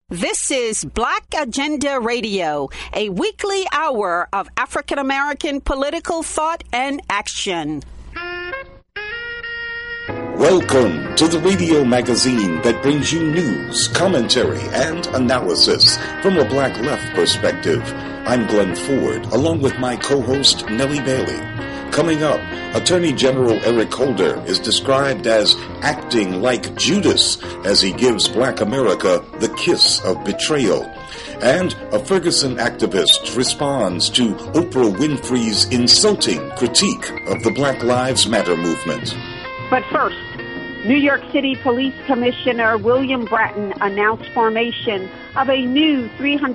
This is Black Agenda Radio, a weekly hour of African American political thought and action. Welcome to the radio magazine that brings you news, commentary, and analysis from a black left perspective. I'm Glenn Ford, along with my co-host Nellie Bailey. Coming up, Attorney General Eric Holder is described as acting like Judas as he gives Black America the kiss of betrayal. And a Ferguson activist responds to Oprah Winfrey's insulting critique of the Black Lives Matter movement. But first, New York City Police Commissioner William Bratton announced formation of a new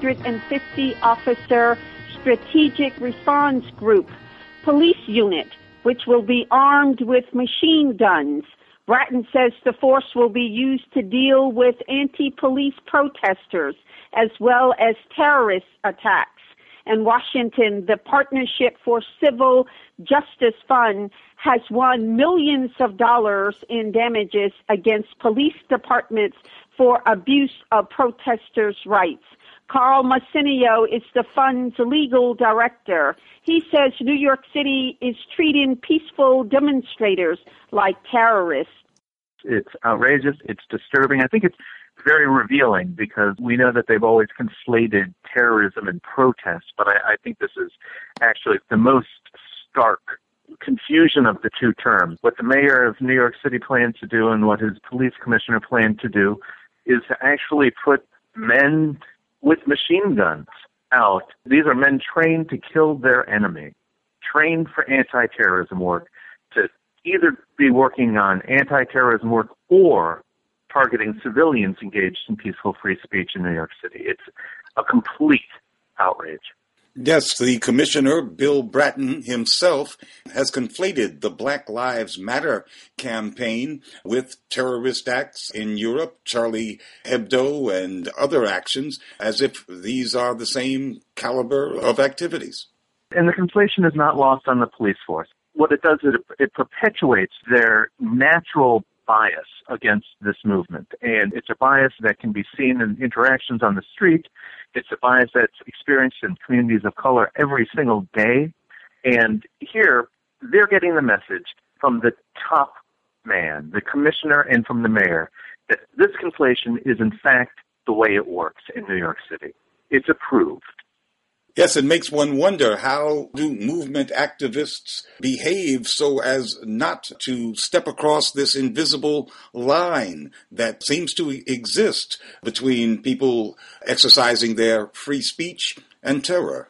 350-officer strategic response group police unit, which will be armed with machine guns. Bratton says the force will be used to deal with anti-police protesters as well as terrorist attacks. In Washington, the Partnership for Civil Justice Fund has won millions of dollars in damages against police departments for abuse of protesters' rights. Carl Massinio is the fund's legal director. He says New York City is treating peaceful demonstrators like terrorists. It's outrageous. It's disturbing. I think it's very revealing because we know that they've always conflated terrorism and protest, but I think this is actually the most stark confusion of the two terms. What the mayor of New York City planned to do and what his police commissioner planned to do is to actually put men with machine guns out. These are men trained to kill their enemy, trained for anti-terrorism work, to either be working on anti-terrorism work or targeting civilians engaged in peaceful free speech in New York City. It's a complete outrage. Yes, the commissioner, Bill Bratton himself, has conflated the Black Lives Matter campaign with terrorist acts in Europe, Charlie Hebdo and other actions, as if these are the same caliber of activities. And the conflation is not lost on the police force. What it does is it perpetuates their natural bias against this movement. And it's a bias that can be seen in interactions on the street. It's a bias that's experienced in communities of color every single day. And here, they're getting the message from the top man, the commissioner, and from the mayor, that this conflation is in fact the way it works in New York City. It's approved. Yes, it makes one wonder, how do movement activists behave so as not to step across this invisible line that seems to exist between people exercising their free speech and terror?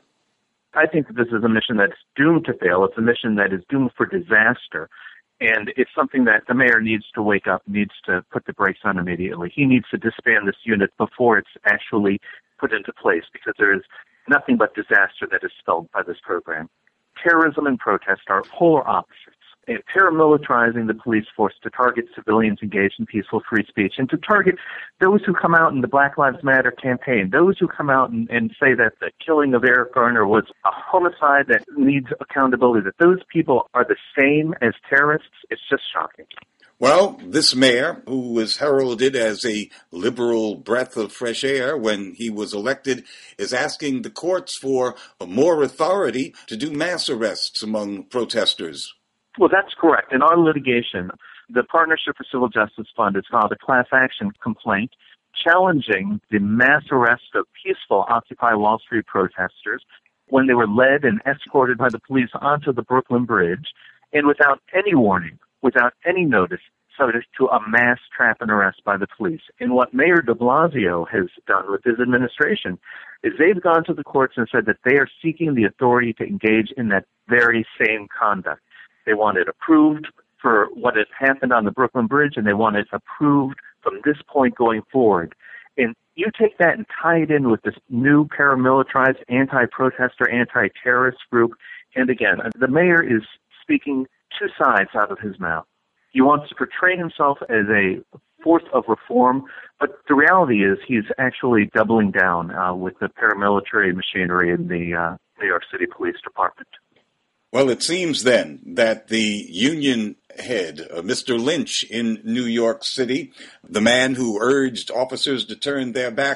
I think that this is a mission that's doomed to fail. It's a mission that is doomed for disaster. And it's something that the mayor needs to wake up, needs to put the brakes on immediately. He needs to disband this unit before it's actually put into place, because there is nothing but disaster that is spelled by this program. Terrorism and protest are polar opposites. And paramilitarizing the police force to target civilians engaged in peaceful free speech and to target those who come out in the Black Lives Matter campaign, those who come out and say that the killing of Eric Garner was a homicide that needs accountability, that those people are the same as terrorists, it's just shocking. Well, this mayor, who was heralded as a liberal breath of fresh air when he was elected, is asking the courts for more authority to do mass arrests among protesters. Well, that's correct. In our litigation, the Partnership for Civil Justice Fund has filed a class action complaint challenging the mass arrest of peaceful Occupy Wall Street protesters when they were led and escorted by the police onto the Brooklyn Bridge, and without any warning, without any notice, subject to a mass trap and arrest by the police. And what Mayor de Blasio has done with his administration is they've gone to the courts and said that they are seeking the authority to engage in that very same conduct. They want it approved for what has happened on the Brooklyn Bridge, and they want it approved from this point going forward. And you take that and tie it in with this new paramilitarized anti-protester, anti-terrorist group, and again, the mayor is speaking two sides out of his mouth. He wants to portray himself as a force of reform, but the reality is he's actually doubling down with the paramilitary machinery in the New York City Police Department. Well, it seems then that the union head, Mr. Lynch in New York City, the man who urged officers to turn their back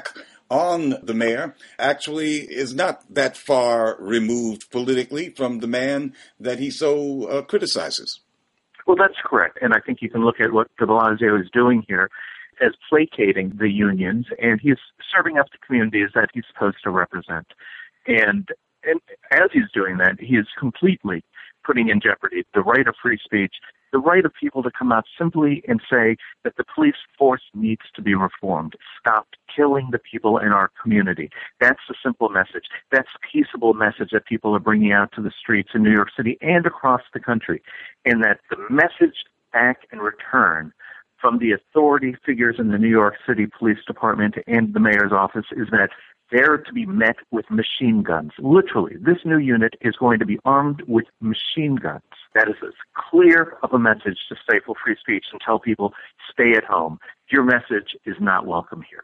on the mayor actually is not that far removed politically from the man that he so criticizes. Well, that's correct. And I think you can look at what de Blasio is doing here as placating the unions, and he's serving up the communities that he's supposed to represent. And as he's doing that, he is completely putting in jeopardy the right of free speech, the right of people to come out simply and say that the police force needs to be reformed. Stop killing the people in our community. That's the simple message. That's the peaceable message that people are bringing out to the streets in New York City and across the country. And that the message back in return from the authority figures in the New York City Police Department and the mayor's office is that they're to be met with machine guns. Literally, this new unit is going to be armed with machine guns. That is as clear of a message to stifle free speech and tell people, stay at home. Your message is not welcome here.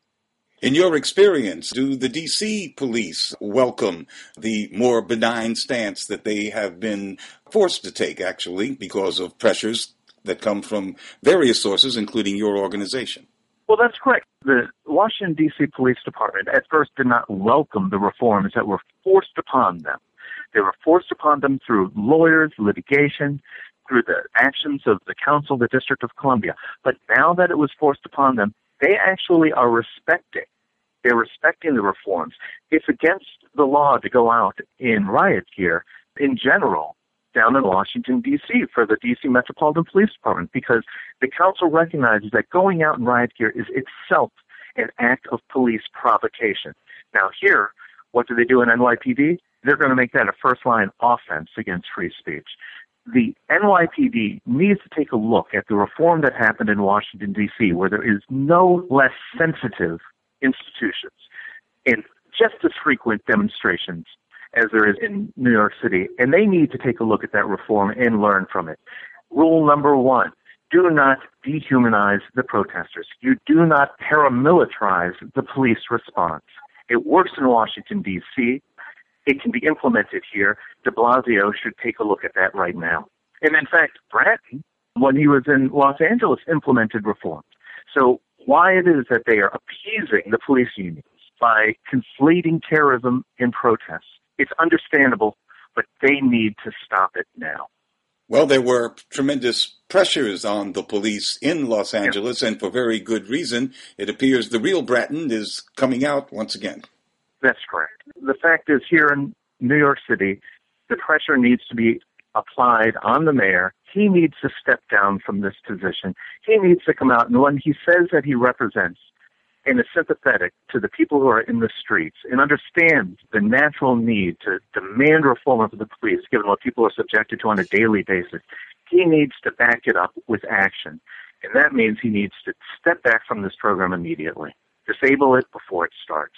In your experience, do the D.C. police welcome the more benign stance that they have been forced to take, actually, because of pressures that come from various sources, including your organization? Well, that's correct. The Washington, D.C. Police Department at first did not welcome the reforms that were forced upon them. They were forced upon them through lawyers, litigation, through the actions of the Council of the District of Columbia. But now that it was forced upon them, they actually are respecting. They're respecting the reforms. It's against the law to go out in riot gear in general down in Washington, D.C. for the D.C. Metropolitan Police Department, because the council recognizes that going out in riot gear is itself an act of police provocation. Now here, what do they do in NYPD? They're going to make that a first-line offense against free speech. The NYPD needs to take a look at the reform that happened in Washington, D.C., where there is no less sensitive institutions and just as frequent demonstrations as there is in New York City, and they need to take a look at that reform and learn from it. Rule number 1, do not dehumanize the protesters. You do not paramilitarize the police response. It works in Washington, D.C. It can be implemented here. De Blasio should take a look at that right now. And in fact, Bratton, when he was in Los Angeles, implemented reforms. So why it is that they are appeasing the police unions by conflating terrorism and protests, it's understandable, but they need to stop it now. Well, there were tremendous pressures on the police in Los Angeles, and for very good reason. It appears the real Bratton is coming out once again. That's correct. The fact is, here in New York City, the pressure needs to be applied on the mayor. He needs to step down from this position. He needs to come out, and when he says that he represents and is sympathetic to the people who are in the streets and understands the natural need to demand reform of the police, given what people are subjected to on a daily basis, he needs to back it up with action. And that means he needs to step back from this program immediately. Disable it before it starts.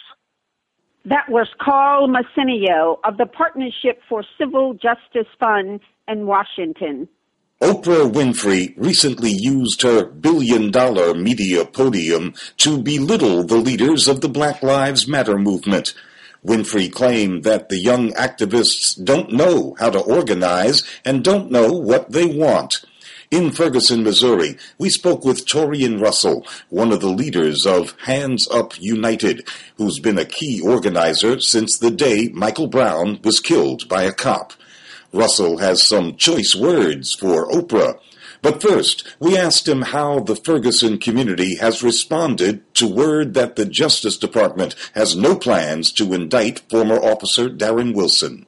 That was Carl Massinio of the Partnership for Civil Justice Fund in Washington. Oprah Winfrey recently used her billion-dollar media podium to belittle the leaders of the Black Lives Matter movement. Winfrey claimed that the young activists don't know how to organize and don't know what they want. In Ferguson, Missouri, we spoke with Torian Russell, one of the leaders of Hands Up United, who's been a key organizer since the day Michael Brown was killed by a cop. Russell has some choice words for Oprah. But first, we asked him how the Ferguson community has responded to word that the Justice Department has no plans to indict former officer Darren Wilson.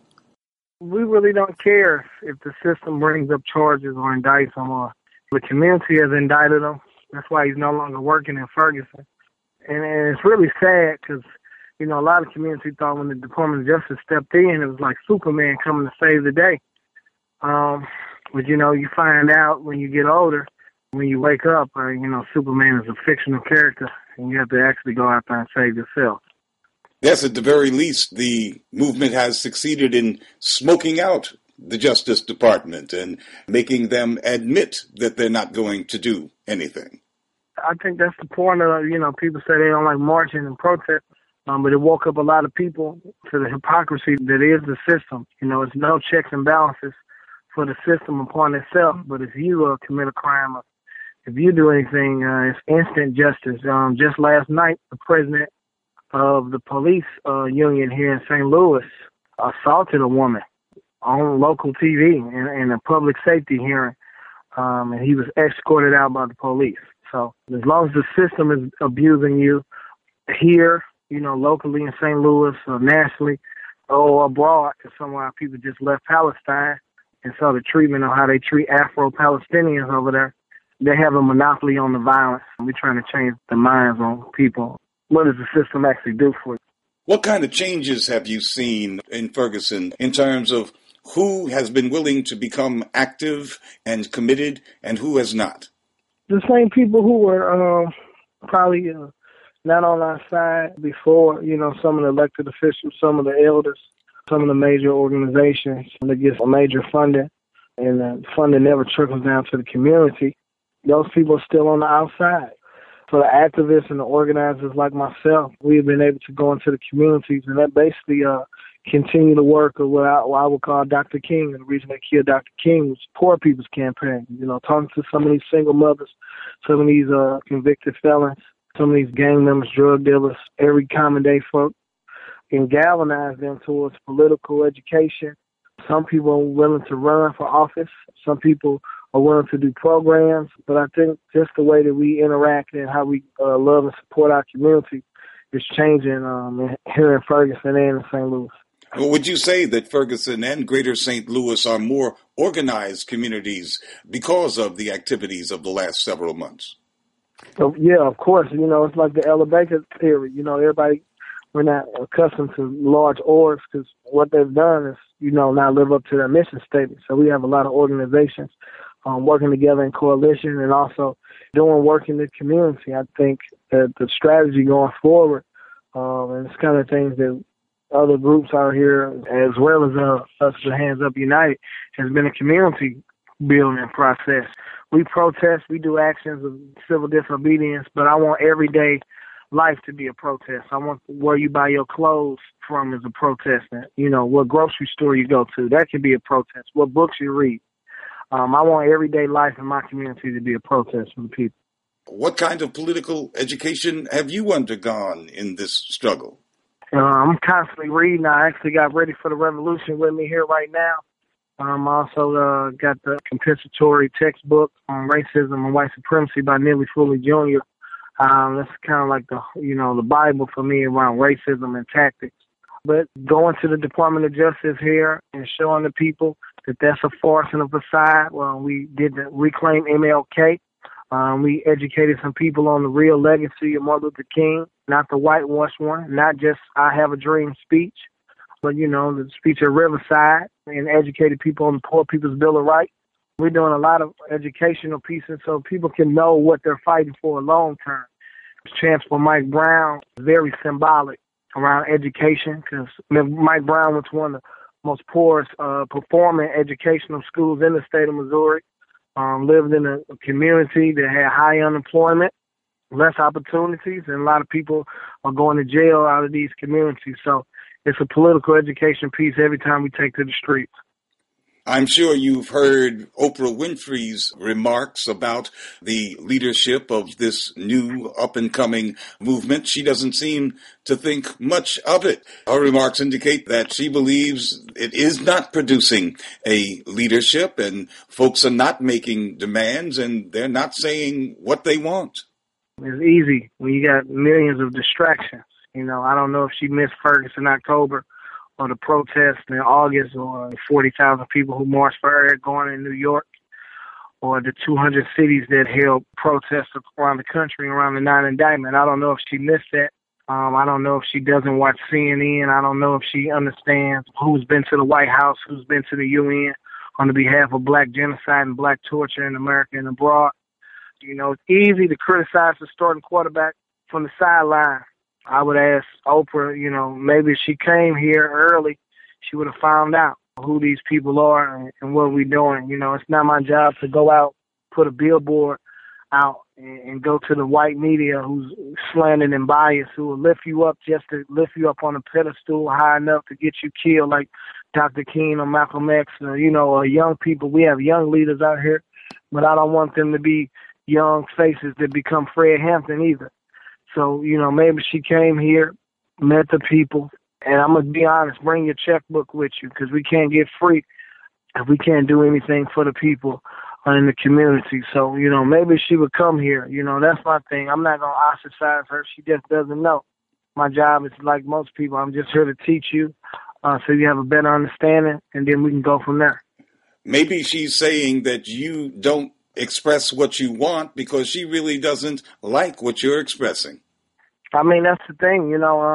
We really don't care if the system brings up charges or indicts him. The community has indicted him. That's why he's no longer working in Ferguson. And it's really sad because, you know, a lot of community thought when the Department of Justice stepped in, it was like Superman coming to save the day. But, you know, you find out when you get older, when you wake up, you know, Superman is a fictional character, and you have to actually go out there and save yourself. Yes, at the very least, the movement has succeeded in smoking out the Justice Department and making them admit that they're not going to do anything. I think that's the point of, you know, people say they don't like marching and protesting. But it woke up a lot of people to the hypocrisy that is the system. You know, it's no checks and balances for the system upon itself. But if you commit a crime, or if you do anything, it's instant justice. Just last night, the president of the police union here in St. Louis assaulted a woman on local TV in a public safety hearing, and he was escorted out by the police. So as long as the system is abusing you here, locally in St. Louis or nationally or abroad, because some of our people just left Palestine and saw the treatment of how they treat Afro-Palestinians over there, they have a monopoly on the violence. We're trying to change the minds on people. What does the system actually do for you? What kind of changes have you seen in Ferguson in terms of who has been willing to become active and committed and who has not? The same people who were probably not on our side before, some of the elected officials, some of the elders, some of the major organizations that get major funding, and the funding never trickles down to the community. Those people are still on the outside. For the activists and the organizers like myself, we've been able to go into the communities and that basically continue the work of what I would call Dr. King. And the reason they killed Dr. King was Poor People's Campaign. Talking to some of these single mothers, some of these convicted felons, some of these gang members, drug dealers, every common day folk, and galvanize them towards political education. Some people are willing to run for office. Some people are willing to do programs. But I think just the way that we interact and how we love and support our community is changing here in Ferguson and in St. Louis. Well, would you say that Ferguson and Greater St. Louis are more organized communities because of the activities of the last several months? So, yeah, of course. It's like the Ella Baker theory. Everybody, we're not accustomed to large orgs because what they've done is, not live up to their mission statement. So we have a lot of organizations working together in coalition and also doing work in the community. I think that the strategy going forward, and it's kind of things that other groups out here, as well as us, the Hands Up United, has been a community building process. We protest, we do actions of civil disobedience, but I want everyday life to be a protest. I want where you buy your clothes from is a protest. What grocery store you go to, that can be a protest. What books you read. I want everyday life in my community to be a protest for the people. What kind of political education have you undergone in this struggle? I'm constantly reading. I actually got Ready for the Revolution with me here right now. I also got the compensatory textbook on racism and white supremacy by Neely Foley Jr. That's kind of like the Bible for me around racism and tactics. But going to the Department of Justice here and showing the people that that's a farce and a facade. Well, we did the Reclaim MLK. We educated some people on the real legacy of Martin Luther King, not the whitewashed one, not just I Have a Dream speech, but, the speech at Riverside, and educated people on the Poor People's Bill of Rights. We're doing a lot of educational pieces so people can know what they're fighting for long term. Chance for Mike Brown is very symbolic around education because Mike Brown was one of the most poorest performing educational schools in the state of Missouri. Lived in a community that had high unemployment, less opportunities, and a lot of people are going to jail out of these communities. So it's a political education piece every time we take to the streets. I'm sure you've heard Oprah Winfrey's remarks about the leadership of this new up-and-coming movement. She doesn't seem to think much of it. Her remarks indicate that she believes it is not producing a leadership and folks are not making demands and they're not saying what they want. It's easy when you got millions of distractions. I don't know if she missed Ferguson October or the protest in August, or 40,000 people who marched for Eric Garner in New York, or the 200 cities that held protests around the country around the 9 indictment. I don't know if she missed that. I don't know if she doesn't watch CNN. I don't know if she understands who's been to the White House, who's been to the UN on the behalf of black genocide and black torture in America and abroad. It's easy to criticize the starting quarterback from the sideline. I would ask Oprah, maybe if she came here early, she would have found out who these people are and what we're doing. It's not my job to go out, put a billboard out and go to the white media who's slanted and biased, who will lift you up just to lift you up on a pedestal high enough to get you killed like Dr. King or Malcolm X or young people. We have young leaders out here, but I don't want them to be young faces that become Fred Hampton either. So, maybe she came here met the people. And I'm going to be honest, bring your checkbook with you, because we can't get free if we can't do anything for the people in the community. So, maybe she would come here. That's my thing. I'm not going to ostracize her. She just doesn't know. My job is like most people. I'm just here to teach you so you have a better understanding, and then we can go from there. Maybe she's saying that you don't express what you want because she really doesn't like what you're expressing. I mean, that's the thing,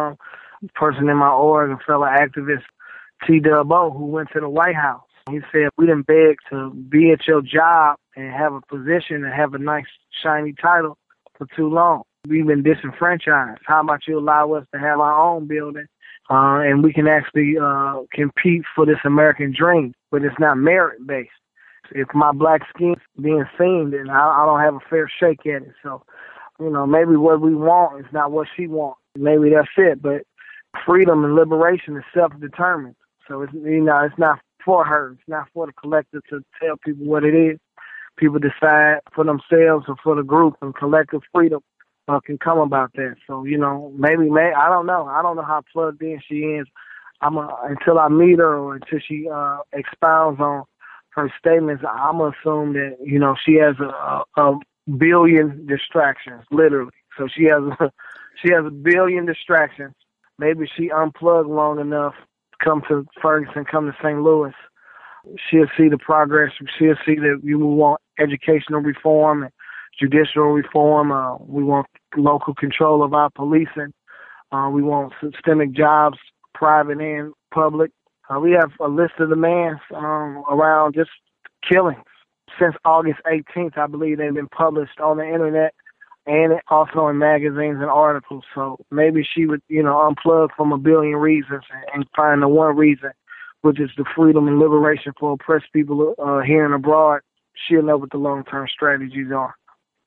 person in my org, a fellow activist, T-Dub-O, who went to the White House. He said, we didn't beg to be at your job and have a position and have a nice, shiny title for too long. We've been disenfranchised. How about you allow us to have our own building and we can actually compete for this American dream, but it's not merit-based. If my black skin's being seen, then I don't have a fair shake at it. So, maybe what we want is not what she wants. Maybe that's it, but freedom and liberation is self-determined. So, it's not for her. It's not for the collective to tell people what it is. People decide for themselves or for the group, and collective freedom can come about that. So, maybe, I don't know. I don't know how plugged in she is. Until I meet her or until she expounds on her statements, I'm going to assume that, she has a billion distractions, literally. So she has a billion distractions. Maybe she unplugged long enough to come to Ferguson, come to St. Louis. She'll see the progress. She'll see that we want educational reform and judicial reform. We want local control of our policing. We want systemic jobs, private and public. We have a list of demands around just killings. Since August 18th, I believe they've been published on the internet and also in magazines and articles. So maybe she would, unplug from a billion reasons and find the one reason, which is the freedom and liberation for oppressed people here and abroad. She'll know what the long-term strategies are.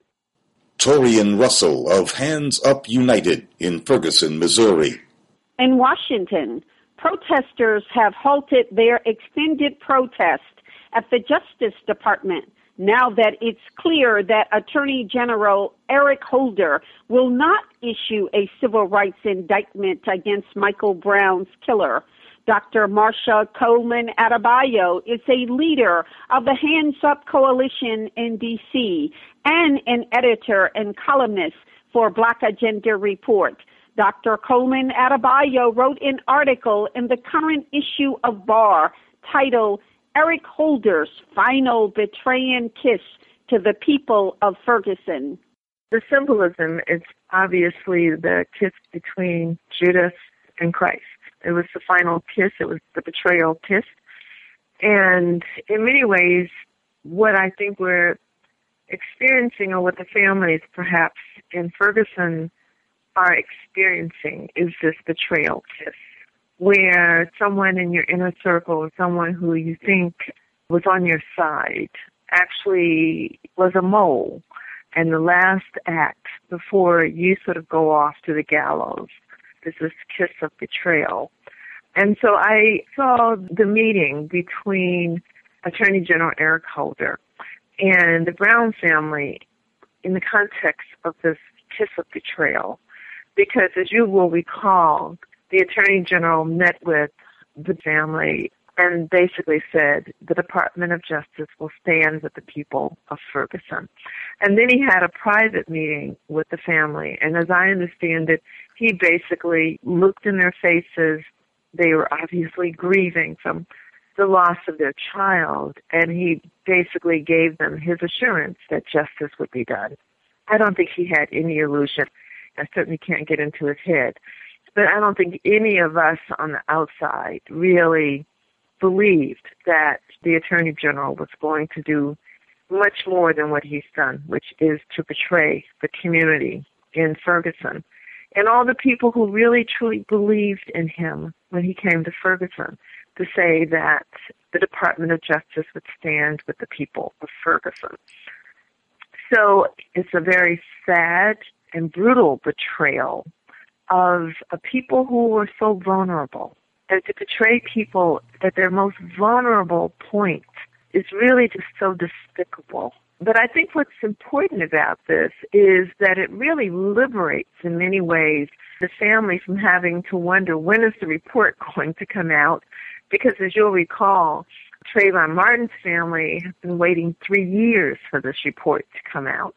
Torian Russell of Hands Up United in Ferguson, Missouri. In Washington, protesters have halted their extended protest at the Justice Department now that it's clear that Attorney General Eric Holder will not issue a civil rights indictment against Michael Brown's killer. Dr. Marsha Coleman Adebayo is a leader of the Hands Up Coalition in D.C. and an editor and columnist for Black Agenda Report. Dr. Coleman Adebayo wrote an article in the current issue of BAR titled Eric Holder's Final Betraying Kiss to the People of Ferguson. The symbolism is obviously the kiss between Judas and Christ. It was the final kiss. It was the betrayal kiss. And in many ways, what I think we're experiencing, or what the families perhaps in Ferguson are experiencing, is this betrayal kiss, where someone in your inner circle, someone who you think was on your side, actually was a mole. And the last act before you sort of go off to the gallows is this kiss of betrayal. And so I saw the meeting between Attorney General Eric Holder and the Brown family in the context of this kiss of betrayal. Because as you will recall, the Attorney General met with the family and basically said the Department of Justice will stand with the people of Ferguson. And then he had a private meeting with the family. And as I understand it, he basically looked in their faces. They were obviously grieving from the loss of their child. And he basically gave them his assurance that justice would be done. I don't think he had any illusion. I certainly can't get into his head. But I don't think any of us on the outside really believed that the Attorney General was going to do much more than what he's done, which is to betray the community in Ferguson and all the people who really truly believed in him when he came to Ferguson, to say that the Department of Justice would stand with the people of Ferguson. So it's a very sad and brutal betrayal of a people who were so vulnerable. And to betray people at their most vulnerable point is really just so despicable. But I think what's important about this is that it really liberates, in many ways, the family from having to wonder, when is the report going to come out? Because as you'll recall, Trayvon Martin's family has been waiting 3 years for this report to come out.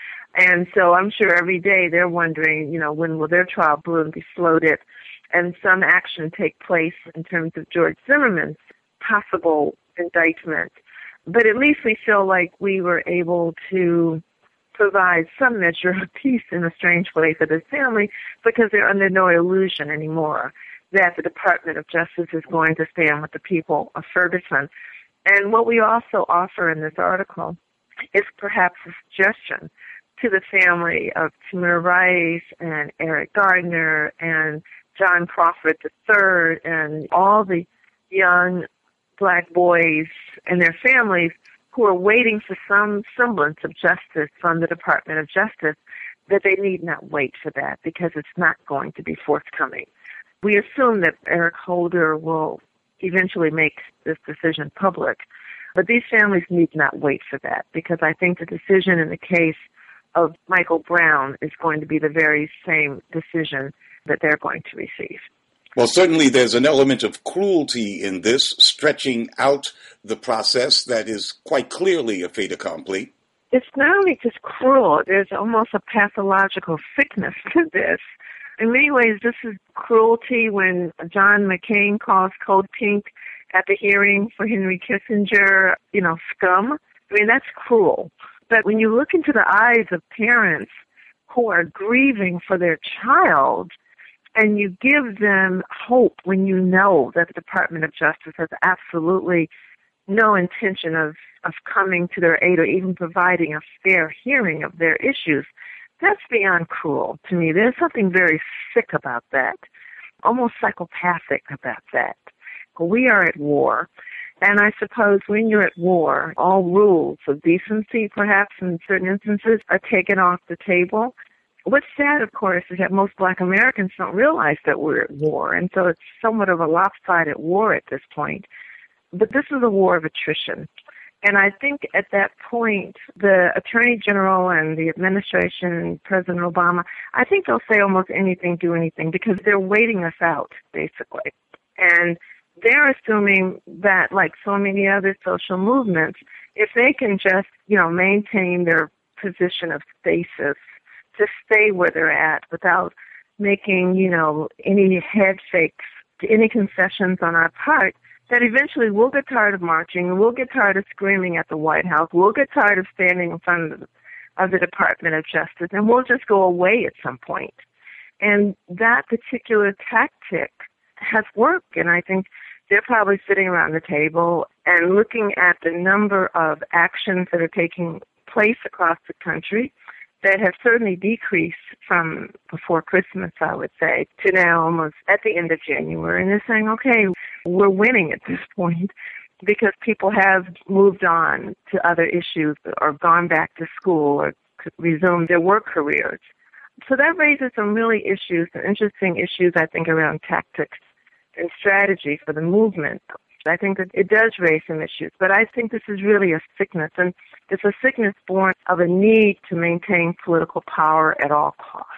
And so I'm sure every day they're wondering, when will their trial balloon be floated and some action take place in terms of George Zimmerman's possible indictment. But at least we feel like we were able to provide some measure of peace in a strange way for the family, because they're under no illusion anymore that the Department of Justice is going to stand with the people of Ferguson. And what we also offer in this article is perhaps a suggestion to the family of Tamir Rice and Eric Gardner and John Crawford III and all the young black boys and their families who are waiting for some semblance of justice from the Department of Justice, that they need not wait for that, because it's not going to be forthcoming. We assume that Eric Holder will eventually make this decision public, but these families need not wait for that, because I think the decision in the case of Michael Brown is going to be the very same decision that they're going to receive. Well, certainly there's an element of cruelty in this, stretching out the process that is quite clearly a fait accompli. It's not only just cruel, there's almost a pathological sickness to this. In many ways, this is cruelty when John McCain calls Code Pink at the hearing for Henry Kissinger, scum. I mean, that's cruel. But when you look into the eyes of parents who are grieving for their child, and you give them hope when you know that the Department of Justice has absolutely no intention of coming to their aid or even providing a fair hearing of their issues, that's beyond cruel to me. There's something very sick about that, almost psychopathic about that. We are at war, and I suppose when you're at war, all rules of decency, perhaps in certain instances, are taken off the table. What's sad, of course, is that most black Americans don't realize that we're at war, and so it's somewhat of a lopsided war at this point. But this is a war of attrition. And I think at that point, the Attorney General and the administration, President Obama, I think they'll say almost anything, do anything, because they're waiting us out, basically. And they're assuming that, like so many other social movements, if they can just, maintain their position of stasis, to stay where they're at without making, any head fakes, any concessions on our part, that eventually we'll get tired of marching, and we'll get tired of screaming at the White House, we'll get tired of standing in front of the Department of Justice, and we'll just go away at some point. And that particular tactic has worked, and I think they're probably sitting around the table and looking at the number of actions that are taking place across the country that have certainly decreased from before Christmas, I would say, to now almost at the end of January. And they're saying, okay, we're winning at this point because people have moved on to other issues or gone back to school or resumed their work careers. So that raises some really interesting issues, I think, around tactics and strategy for the movement. I think that it does raise some issues, but I think this is really a sickness, and it's a sickness born of a need to maintain political power at all costs,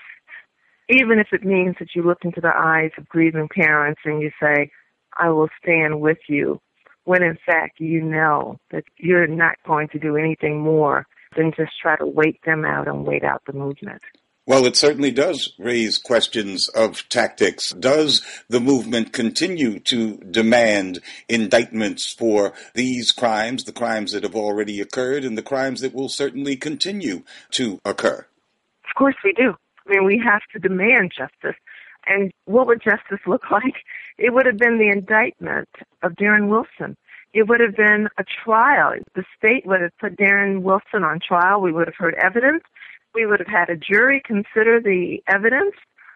even if it means that you look into the eyes of grieving parents and you say, I will stand with you, when in fact you know that you're not going to do anything more than just try to wait them out and wait out the movement. Well, it certainly does raise questions of tactics. Does the movement continue to demand indictments for these crimes, the crimes that have already occurred, and the crimes that will certainly continue to occur? Of course we do. I mean, we have to demand justice. And what would justice look like? It would have been the indictment of Darren Wilson. It would have been a trial. The state would have put Darren Wilson on trial. We would have heard evidence. We would have had a jury consider the evidence,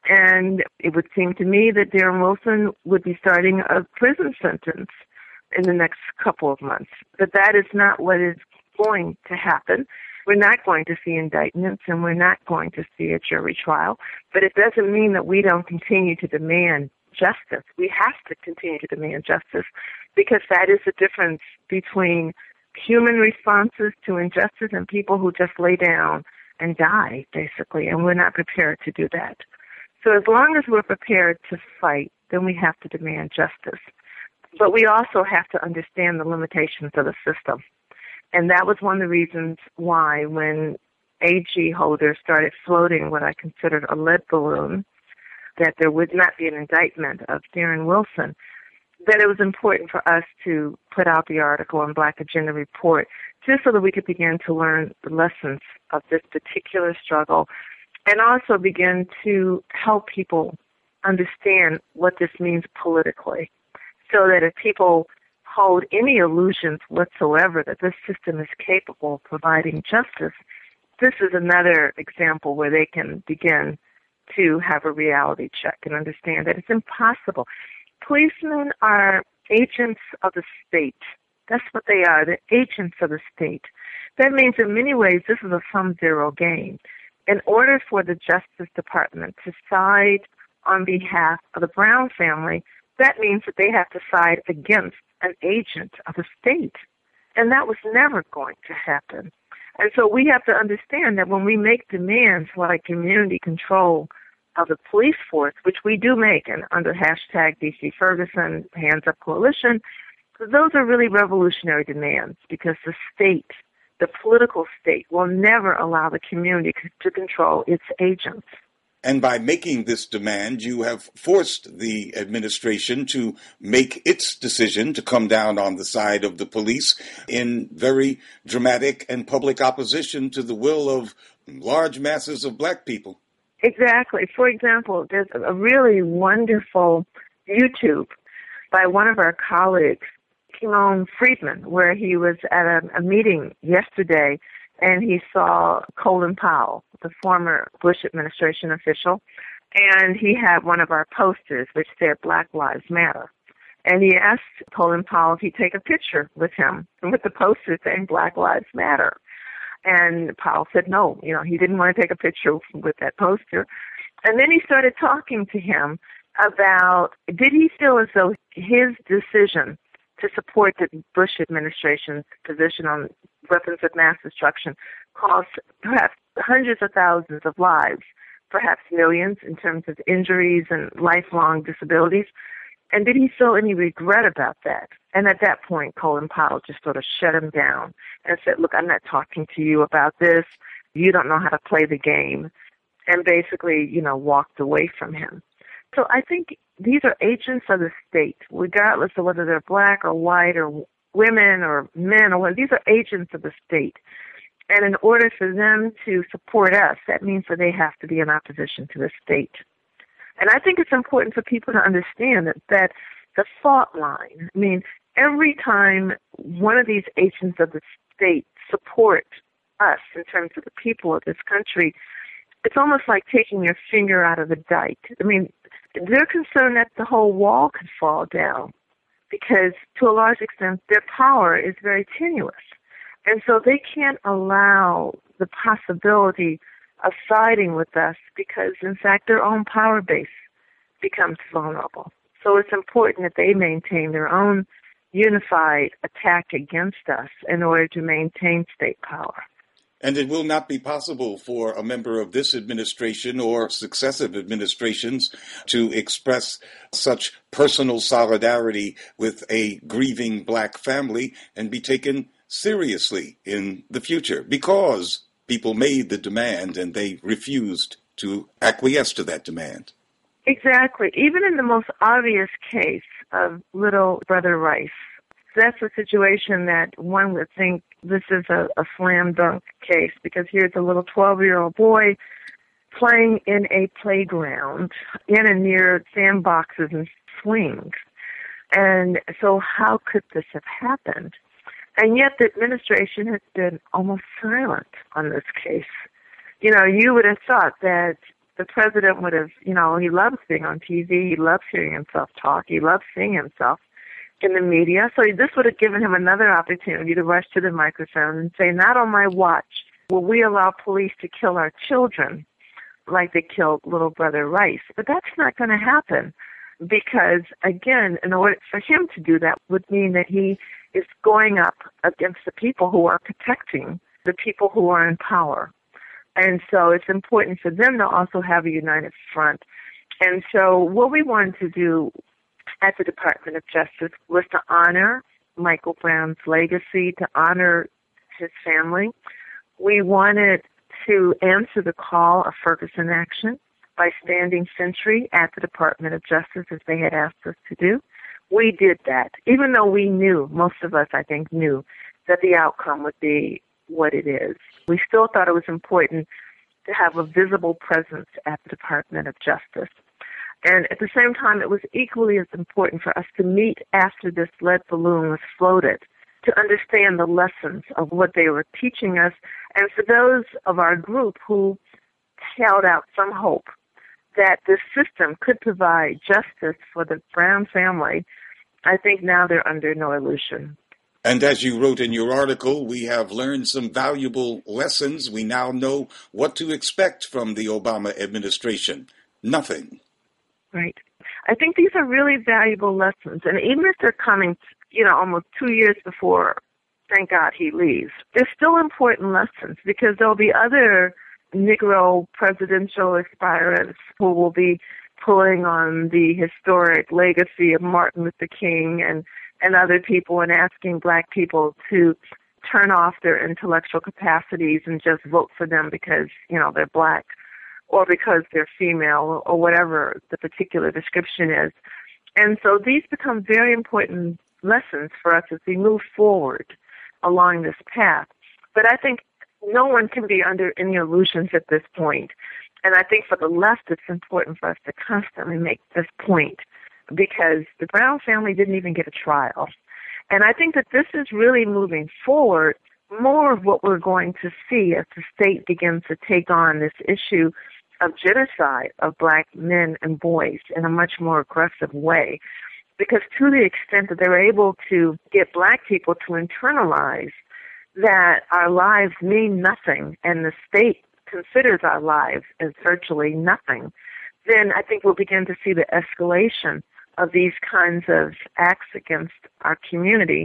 and it would seem to me that Darren Wilson would be starting a prison sentence in the next couple of months. But that is not what is going to happen. We're not going to see indictments, and we're not going to see a jury trial. But it doesn't mean that we don't continue to demand justice. We have to continue to demand justice, because that is the difference between human responses to injustice and people who just lay down and die, basically, and we're not prepared to do that. So as long as we're prepared to fight, then we have to demand justice. But we also have to understand the limitations of the system. And that was one of the reasons why when AG Holder started floating what I considered a lead balloon, that there would not be an indictment of Darren Wilson, that it was important for us to put out the article in Black Agenda Report just so that we could begin to learn the lessons of this particular struggle and also begin to help people understand what this means politically, so that if people hold any illusions whatsoever that this system is capable of providing justice, this is another example where they can begin to have a reality check and understand that it's impossible. Policemen are agents of the state. That's what they are. They're agents of the state. That means in many ways this is a sum-zero game. In order for the Justice Department to side on behalf of the Brown family, that means that they have to side against an agent of the state. And that was never going to happen. And so we have to understand that when we make demands like community control of the police force, which we do make and under hashtag DC Ferguson, Hands Up Coalition, those are really revolutionary demands because the state, the political state, will never allow the community to control its agents. And by making this demand, you have forced the administration to make its decision to come down on the side of the police in very dramatic and public opposition to the will of large masses of black people. Exactly. For example, there's a really wonderful YouTube by one of our colleagues, Kimon Friedman, where he was at a meeting yesterday and he saw Colin Powell, the former Bush administration official, and he had one of our posters which said Black Lives Matter. And he asked Colin Powell if he'd take a picture with him with the poster saying Black Lives Matter. And Powell said no, he didn't want to take a picture with that poster. And then he started talking to him about, did he feel as though his decision to support the Bush administration's position on weapons of mass destruction cost perhaps hundreds of thousands of lives, perhaps millions in terms of injuries and lifelong disabilities. And did he feel any regret about that? And at that point, Colin Powell just sort of shut him down and said, look, I'm not talking to you about this. You don't know how to play the game. And basically, walked away from him. So I think these are agents of the state, regardless of whether they're black or white or women or men or what. These are agents of the state. And in order for them to support us, that means that they have to be in opposition to the state. And I think it's important for people to understand that the fault line, every time one of these agents of the state support us in terms of the people of this country, it's almost like taking your finger out of the dike. They're concerned that the whole wall could fall down because, to a large extent, their power is very tenuous. And so they can't allow the possibility of siding with us because, in fact, their own power base becomes vulnerable. So it's important that they maintain their own unified attack against us in order to maintain state power. And it will not be possible for a member of this administration or successive administrations to express such personal solidarity with a grieving black family and be taken seriously in the future because people made the demand and they refused to acquiesce to that demand. Exactly. Even in the most obvious case of little brother Rice, that's a situation that one would think this is a slam dunk case because here's a little 12-year-old boy playing in a playground in and near sandboxes and swings. And so how could this have happened? And yet the administration has been almost silent on this case. You would have thought that the president would have, he loves being on TV, he loves hearing himself talk, he loves seeing himself in the media. So this would have given him another opportunity to rush to the microphone and say, not on my watch will we allow police to kill our children like they killed little brother Rice. But that's not going to happen because, again, in order for him to do that would mean that he is going up against the people who are protecting the people who are in power. And so it's important for them to also have a united front. And so what we wanted to do at the Department of Justice was to honor Michael Brown's legacy, to honor his family. We wanted to answer the call of Ferguson Action by standing sentry at the Department of Justice as they had asked us to do. We did that, even though we knew, most of us I think knew, that the outcome would be what it is. We still thought it was important to have a visible presence at the Department of Justice. And at the same time, it was equally as important for us to meet after this lead balloon was floated, to understand the lessons of what they were teaching us, and for those of our group who held out some hope that this system could provide justice for the Brown family, I think now they're under no illusion. And as you wrote in your article, we have learned some valuable lessons. We now know what to expect from the Obama administration. Nothing. Right. I think these are really valuable lessons. And even if they're coming, almost 2 years before, thank God, he leaves, they're still important lessons because there'll be other Negro presidential aspirants who will be pulling on the historic legacy of Martin Luther King and other people and asking black people to turn off their intellectual capacities and just vote for them because, they're black or because they're female or whatever the particular description is. And so these become very important lessons for us as we move forward along this path. But I think no one can be under any illusions at this point. And I think for the left, it's important for us to constantly make this point because the Brown family didn't even get a trial. And I think that this is really moving forward more of what we're going to see as the state begins to take on this issue of genocide of black men and boys in a much more aggressive way. Because to the extent that they're able to get black people to internalize that our lives mean nothing and the state considers our lives as virtually nothing, then I think we'll begin to see the escalation of these kinds of acts against our community.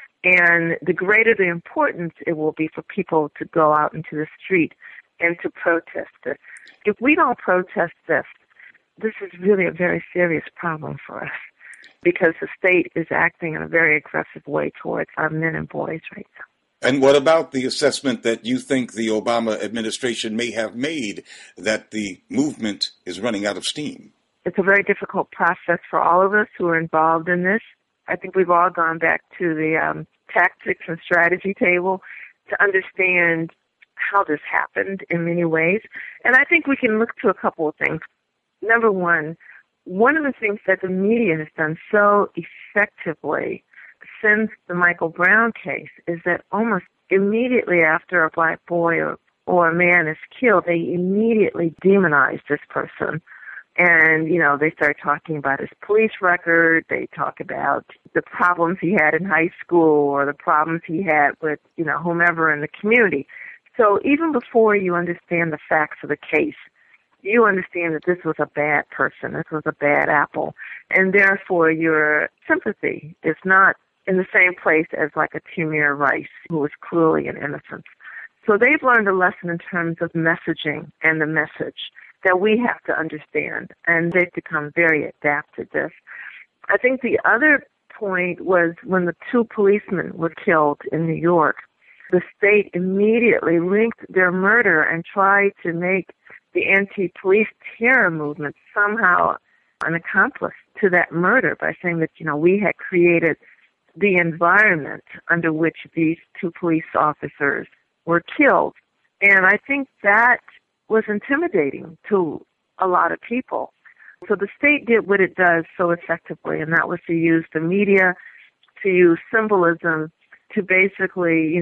And the greater the importance it will be for people to go out into the street and to protest this. If we don't protest this, this is really a very serious problem for us because the state is acting in a very aggressive way towards our men and boys right now. And what about the assessment that you think the Obama administration may have made that the movement is running out of steam? It's a very difficult process for all of us who are involved in this. I think we've all gone back to the tactics and strategy table to understand how this happened in many ways. And I think we can look to a couple of things. Number one of the things that the media has done so effectively since the Michael Brown case is that almost immediately after a black boy or a man is killed, they immediately demonize this person. And, they start talking about his police record. They talk about the problems he had in high school or the problems he had with, whomever in the community. So even before you understand the facts of the case, you understand that this was a bad person. This was a bad apple. And therefore your sympathy is not in the same place as like a Tamir Rice, who was cruelly and innocent. So they've learned a lesson in terms of messaging and the message that we have to understand, and they've become very adept at this. I think the other point was when the 2 policemen were killed in New York, the state immediately linked their murder and tried to make the anti-police terror movement somehow an accomplice to that murder by saying that, we had created the environment under which these 2 police officers were killed. And I think that was intimidating to a lot of people. So the state did what it does so effectively, and that was to use the media, to use symbolism, to basically,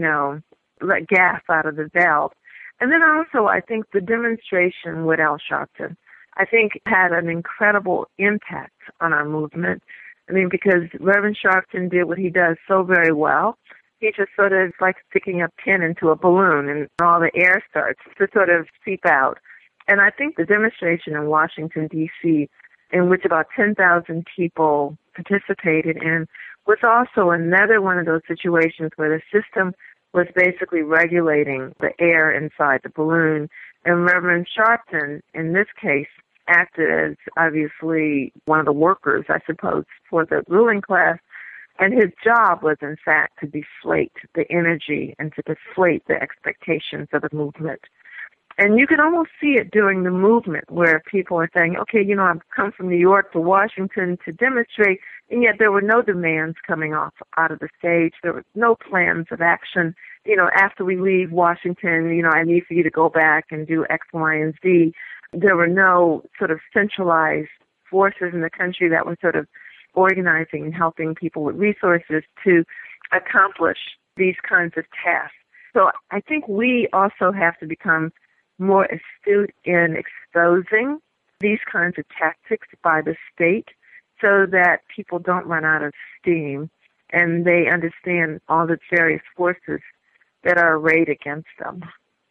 let gas out of the valve. And then also, I think the demonstration with Al Sharpton, I think had an incredible impact on our movement. I mean, because Reverend Sharpton did what he does so very well. He just sort of like sticking a pin into a balloon and all the air starts to sort of seep out. And I think the demonstration in Washington, D.C., in which about 10,000 people participated in, was also another one of those situations where the system was basically regulating the air inside the balloon. And Reverend Sharpton, in this case, acted as obviously one of the workers, I suppose, for the ruling class. And his job was, in fact, to deflate the energy and to deflate the expectations of the movement. And you can almost see it during the movement where people are saying, okay, I've come from New York to Washington to demonstrate, and yet there were no demands coming out of the stage. There were no plans of action. After we leave Washington, I need for you to go back and do X, Y, and Z. There were no sort of centralized forces in the country that were sort of organizing and helping people with resources to accomplish these kinds of tasks. So I think we also have to become more astute in exposing these kinds of tactics by the state so that people don't run out of steam and they understand all the various forces that are arrayed against them.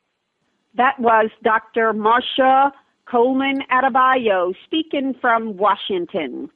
That was Dr. Marsha Coleman Adebayo speaking from Washington.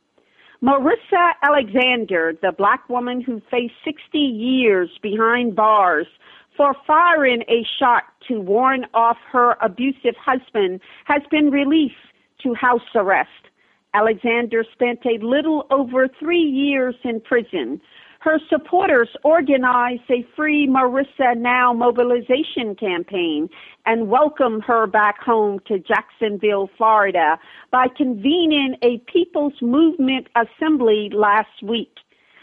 Marissa Alexander, the black woman who faced 60 years behind bars for firing a shot to warn off her abusive husband, has been released to house arrest. Alexander spent a little over 3 years in prison. Her supporters organized a Free Marissa Now mobilization campaign and welcomed her back home to Jacksonville, Florida, by convening a People's Movement Assembly last week.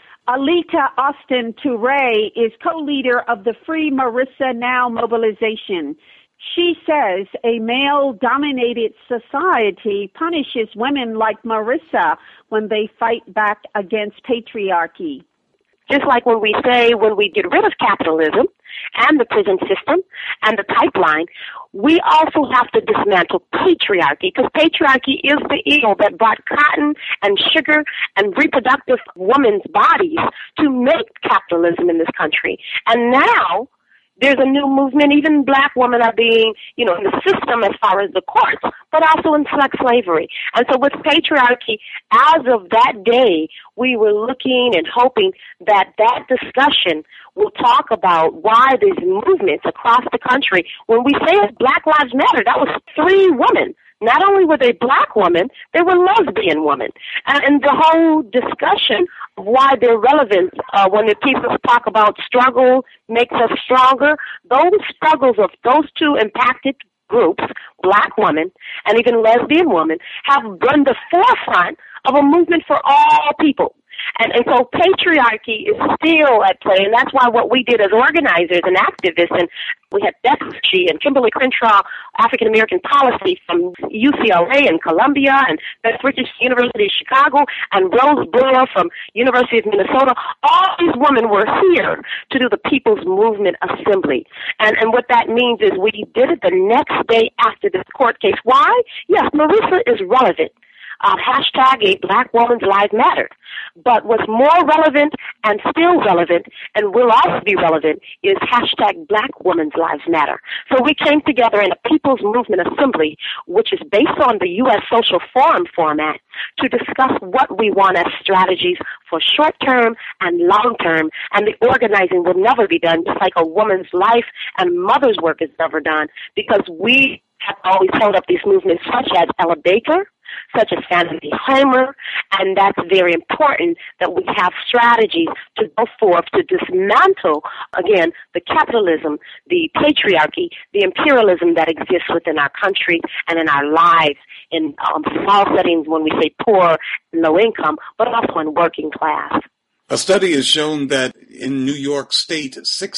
Alita Austin Toure is co-leader of the Free Marissa Now mobilization. She says a male-dominated society punishes women like Marissa when they fight back against patriarchy. Just like when we get rid of capitalism and the prison system and the pipeline, we also have to dismantle patriarchy, because patriarchy is the evil that brought cotton and sugar and reproductive women's bodies to make capitalism in this country. And now there's a new movement. Even black women are being, in the system as far as the courts, but also in select slavery. And so with patriarchy, as of that day, we were looking and hoping that discussion will talk about why these movements across the country, when we say Black Lives Matter, that was 3 women. Not only were they black women, they were lesbian women. And the whole discussion of why they're relevant, when the people talk about struggle makes us stronger, those struggles of those 2 impacted groups, black women and even lesbian women, have been the forefront of a movement for all people. And so patriarchy is still at play, and that's why what we did as organizers and activists, and we had Beth Ritchie and Kimberly Crenshaw, African American Policy from UCLA and Columbia, and Beth Ritchie, University of Chicago, and Rose Boyle from University of Minnesota. All these women were here to do the People's Movement Assembly. And what that means is we did it the next day after this court case. Why? Yes, Marissa is relevant. Hashtag a black woman's life mattered. But what's more relevant and still relevant and will always be relevant is hashtag black women's lives matter. So we came together in a People's Movement Assembly, which is based on the U.S. Social Forum format, to discuss what we want as strategies for short-term and long-term. And the organizing will never be done, just like a woman's life and mother's work is never done, because we have always held up these movements such as Ella Baker, such as Fannie Homer, and that's very important that we have strategies to go forth to dismantle, again, the capitalism, the patriarchy, the imperialism that exists within our country and in our lives in small settings when we say poor, low income, but also in working class. A study has shown that in New York State,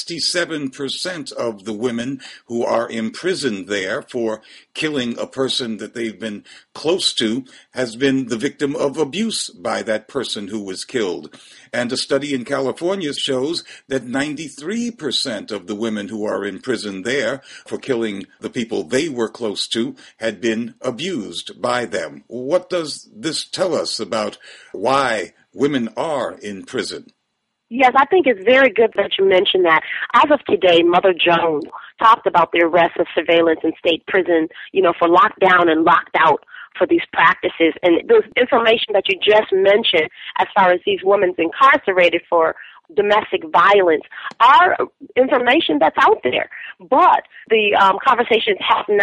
67% of the women who are imprisoned there for killing a person that they've been close to has been the victim of abuse by that person who was killed. And a study in California shows that 93% of the women who are in prison there for killing the people they were close to had been abused by them. What does this tell us about why women are in prison? Yes, I think it's very good that you mentioned that. As of today, Mother Jones talked about the arrest of surveillance in state prison, for lockdown and locked out for these practices. And the information that you just mentioned as far as these women incarcerated for domestic violence are information that's out there. But the conversations have not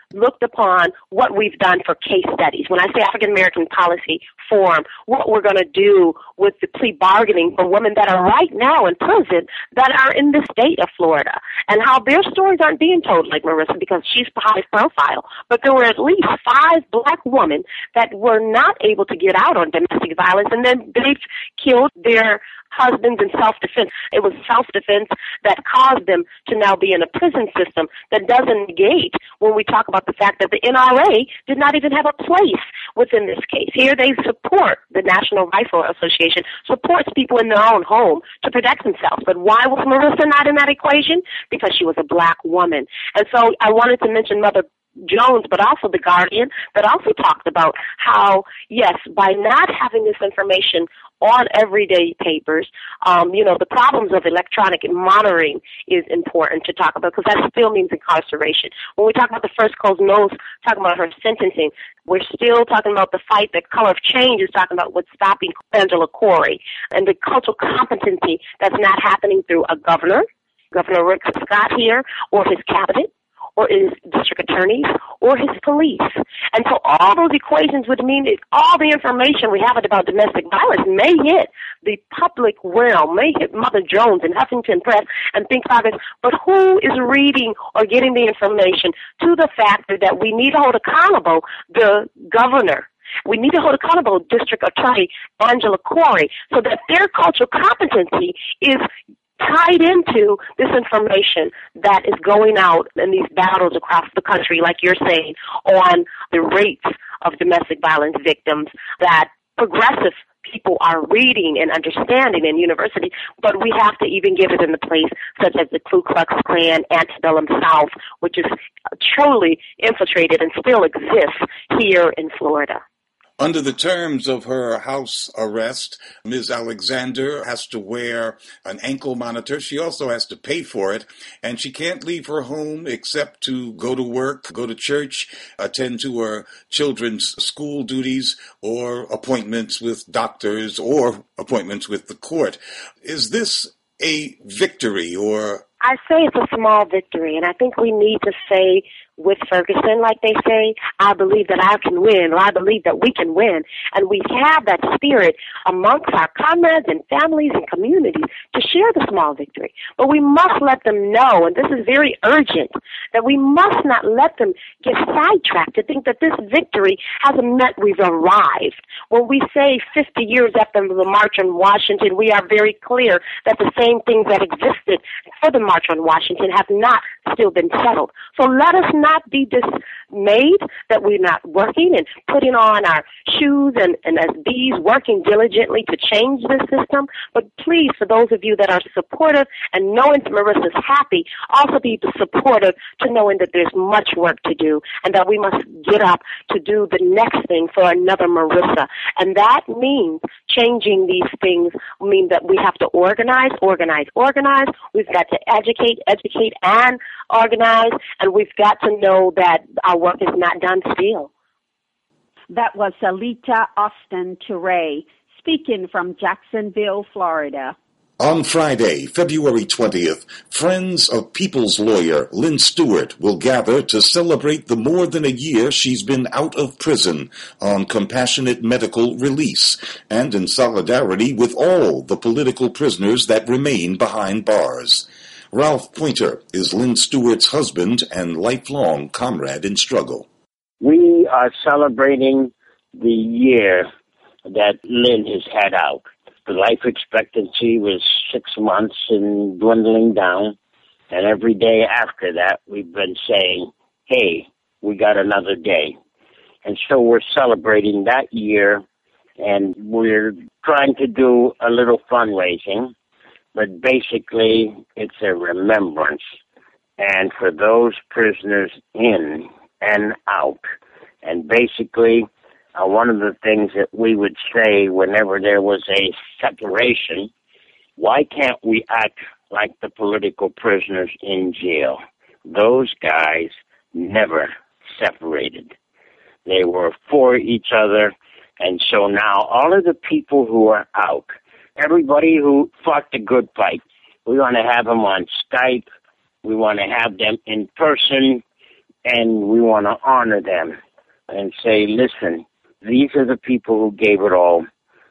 looked upon what we've done for case studies. When I say African American Policy Forum, what we're going to do with the plea bargaining for women that are right now in prison that are in the state of Florida, and how their stories aren't being told like Marissa because she's high profile. But there were at least 5 black women that were not able to get out on domestic violence, and then they've killed their husbands in self-defense. It was self-defense that caused them to now be in a prison system that doesn't negate when we talk about the fact that the NRA did not even have a place within this case. Here they support, the National Rifle Association supports people in their own home to protect themselves. But why was Marissa not in that equation? Because she was a black woman. And so I wanted to mention Mother Jones, but also The Guardian, that also talked about how, yes, by not having this information on everyday papers, the problems of electronic monitoring is important to talk about, because that still means incarceration. When we talk about the First Coast Notes, talking about her sentencing, we're still talking about the fight that Color of Change is talking about with stopping Angela Corey, and the cultural competency that's not happening through a governor, Governor Rick Scott here, or his cabinet, or his district attorneys, or his police. And so all those equations would mean that all the information we have about domestic violence may hit the public realm, may hit Mother Jones and Huffington Press and Think Progress, but who is reading or getting the information to the factor that we need to hold accountable the governor? We need to hold accountable District Attorney Angela Corey so that their cultural competency is tied into this information that is going out in these battles across the country, like you're saying, on the rates of domestic violence victims that progressive people are reading and understanding in university, but we have to even give it in the place such as the Ku Klux Klan antebellum South, which is truly infiltrated and still exists here in Florida. Under the terms of her house arrest, Ms. Alexander has to wear an ankle monitor. She also has to pay for it, and she can't leave her home except to go to work, go to church, attend to her children's school duties, or appointments with doctors, or appointments with the court. Is this a victory, or? I say it's a small victory, and I think we need to say with Ferguson, like they say, I believe that I can win, or I believe that we can win. And we have that spirit amongst our comrades and families and communities to share the small victory. But we must let them know, and this is very urgent, that we must not let them get sidetracked to think that this victory hasn't meant we've arrived. When we say 50 years after the March on Washington, we are very clear that the same things that existed for the March on Washington have not still been settled. So let us not be dismayed that we're not working and putting on our shoes and as bees working diligently to change this system. But please, for those of you that are supportive and knowing Marissa's happy, also be supportive to knowing that there's much work to do and that we must get up to do the next thing for another Marissa. And that means changing these things mean that we have to organize. We've got to educate, and organize, and we've got to know that our work is not done still. That was Alita Austin Toure speaking from Jacksonville, Florida. On Friday, February 20th, friends of People's Lawyer Lynn Stewart will gather to celebrate the more than a year she's been out of prison on compassionate medical release and in solidarity with all the political prisoners that remain behind bars. Ralph Pointer is Lynn Stewart's husband and lifelong comrade in struggle. We are celebrating the year that Lynn has had out. The life expectancy was 6 months and dwindling down. And every day after that, we've been saying, hey, we got another day. And so we're celebrating that year, and we're trying to do a little fundraising. But basically, it's a remembrance. And for those prisoners in and out. And basically, one of the things that we would say whenever there was a separation, why can't we act like the political prisoners in jail? Those guys never separated. They were for each other. And so now all of the people who are out, everybody who fought the good fight, we want to have them on Skype. We want to have them in person. and we want to honor them and say, listen, these are the people who gave it all,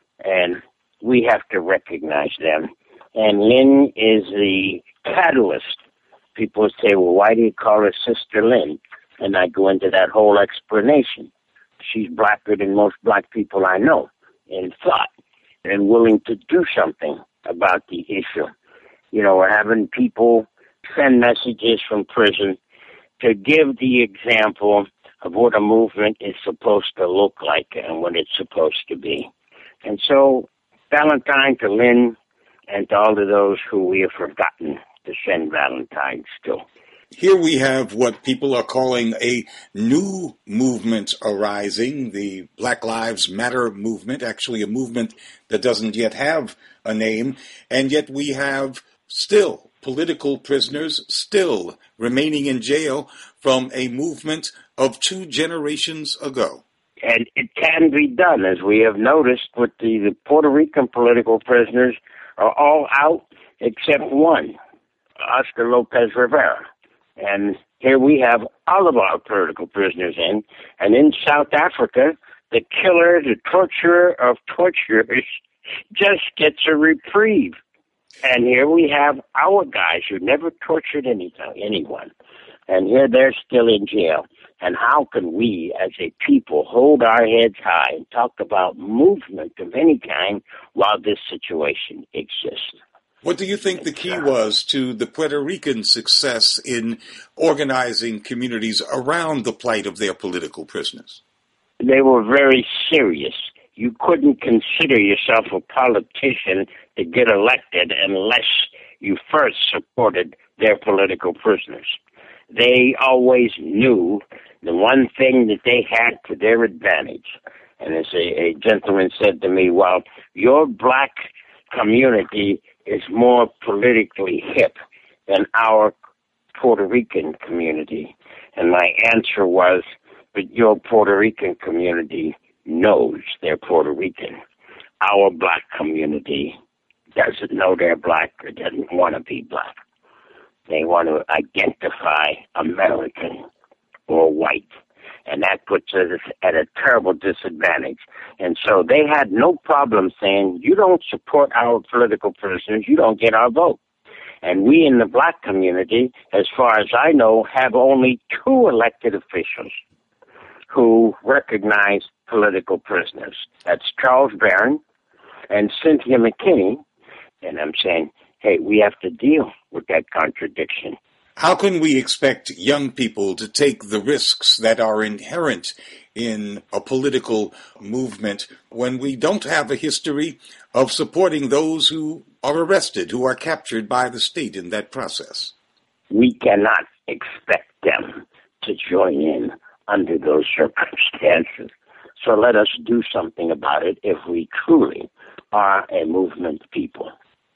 and we have to recognize them. And Lynn is the catalyst. People say, well, why do you call her Sister Lynn? And I go into that whole explanation. She's blacker than most black people I know in thought and willing to do something about the issue. You know, we're having people send messages from prison to give the example of what a movement is supposed to look like and what it's supposed to be. And so, Valentine to Lynn and to all of those who we have forgotten to send Valentine still. Here we have what people are calling a new movement arising, the Black Lives Matter movement, actually a movement that doesn't yet have a name, and yet we have still political prisoners still remaining in jail from a movement of 2 generations ago. And it can be done, as we have noticed with the Puerto Rican political prisoners are all out except one, Oscar Lopez Rivera. And here we have all of our political prisoners in. And in South Africa, the killer, the torturer of torturers, just gets a reprieve. And here we have our guys who never tortured anyone. And here they're still in jail. And how can we, as a people, hold our heads high and talk about movement of any kind while this situation exists? What do you think the key was to the Puerto Rican success in organizing communities around the plight of their political prisoners? They were very serious. You couldn't consider yourself a politician to get elected unless you first supported their political prisoners. They always knew the one thing that they had to their advantage. And as a gentleman said to me, well, your black community is more politically hip than our Puerto Rican community. And my answer was, but your Puerto Rican community knows they're Puerto Rican. Our black community doesn't know they're black or doesn't want to be black. They want to identify American or white. And that puts us at a terrible disadvantage. And so they had no problem saying, you don't support our political prisoners, you don't get our vote. And we in the black community, as far as I know, have only 2 elected officials who recognize political prisoners. That's Charles Barron and Cynthia McKinney. And I'm saying, hey, we have to deal with that contradiction. How can we expect young people to take the risks that are inherent in a political movement when we don't have a history of supporting those who are arrested, who are captured by the state in that process? We cannot expect them to join in under those circumstances. So let us do something about it if we truly are a movement people.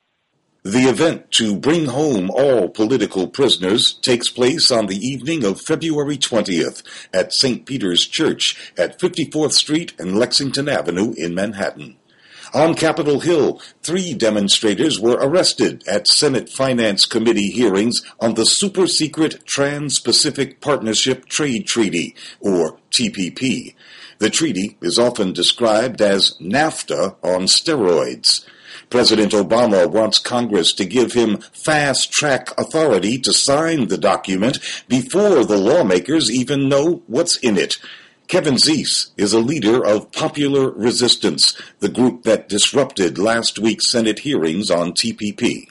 The event to bring home all political prisoners takes place on the evening of February 20th at St. Peter's Church at 54th Street and Lexington Avenue in Manhattan. On Capitol Hill, 3 demonstrators were arrested at Senate Finance Committee hearings on the super-secret Trans-Pacific Partnership Trade Treaty, or TPP. The treaty is often described as NAFTA on steroids. President Obama wants Congress to give him fast-track authority to sign the document before the lawmakers even know what's in it. Kevin Zeese is a leader of Popular Resistance, the group that disrupted last week's Senate hearings on TPP.